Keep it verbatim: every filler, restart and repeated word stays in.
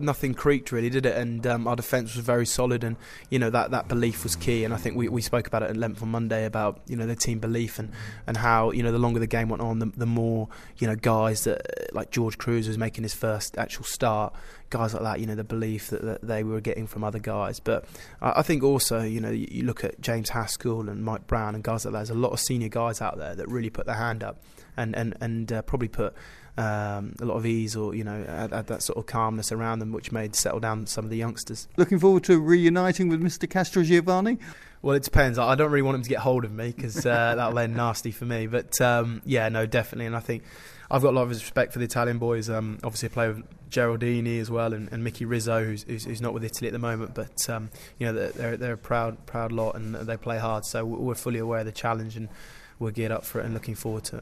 nothing creaked really, did it? And um, our defence was very solid, and you know that, that belief was key. And I think we, we spoke about it at length on Monday about you know the team belief and, and how you know the longer the game went on, the, the more you know guys that like George Cruz was making his first actual start, guys like that, you know the belief that, that they were getting from other guys. But I, I think also you know you, you look at James Haskell and Mike Brown and guys like that. There's a lot of senior guys out there that really put their hand up and and and uh, probably put. Um, a lot of ease or you know had, had that sort of calmness around them, which made settle down some of the youngsters. Looking forward to reuniting with Mister Castrogiovanni? Well, it depends. I don't really want him to get hold of me because uh, that'll end nasty for me. But um, yeah, no, definitely. And I think I've got a lot of respect for the Italian boys. Um, obviously, I play with Geraldini as well, and, and Mickey Rizzo, who's, who's, who's not with Italy at the moment. But um, you know, they're they're a proud proud lot, and they play hard. So we're fully aware of the challenge, and we're geared up for it and looking forward to it.